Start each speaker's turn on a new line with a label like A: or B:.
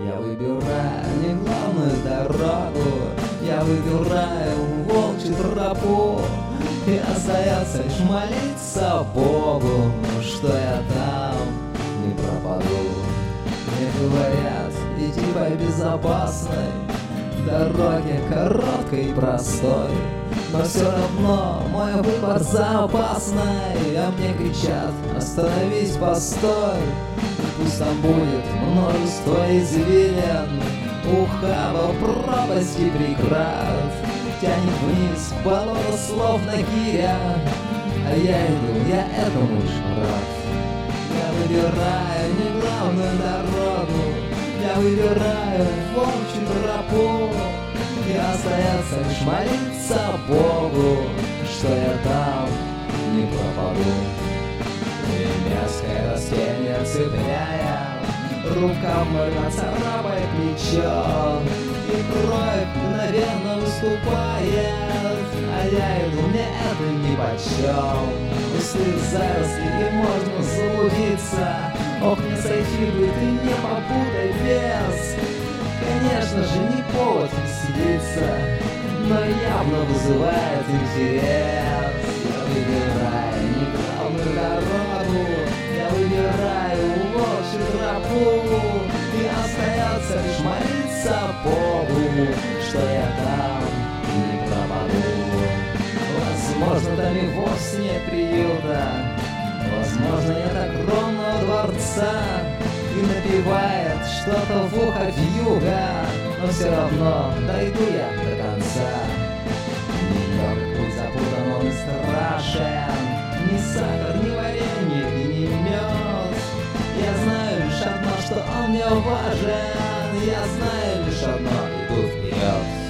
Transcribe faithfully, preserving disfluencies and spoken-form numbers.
A: Я выбираю не главную дорогу, я выбираю волчью тропу. И остается лишь молиться Богу, что я там не пропаду. Мне говорят, иди по безопасной дороге, короткой и простой, но все равно мой выбор запасный. А мне кричат, остановись, постой. Пусть там будет множество извилин, ухаба, пропасти преград, тянет вниз болото словно гиря, а я иду, я этому лишь рад. Я выбираю не главную дорогу, я выбираю волчью тропу. И остается лишь молиться Богу, что я там не пропаду. И мерзкое растение цепляя, рука моря царапает плечо, и кровь мгновенно выступает, а я иду, мне это нипочем. Густые заросли, и можно заблудиться, ох, не сойти бы ты, не попутай без. Конечно же, не повод веселиться, но явно вызывает интерес. Я выбираю не главную дорогу, я выбираю волчью тропу. И остается лишь молиться Богу, что я там не пропаду. Возможно, там и вовсе нет приюта, возможно, нет огромного дворца, и напевает что-то в ухо вьюга, но все равно дойду я до конца. Нелегок путь запутан, он и страшен, ни сахар, ни варенье и ни мед. Я знаю лишь одно, что он мне важен, я знаю лишь одно, иду вперед.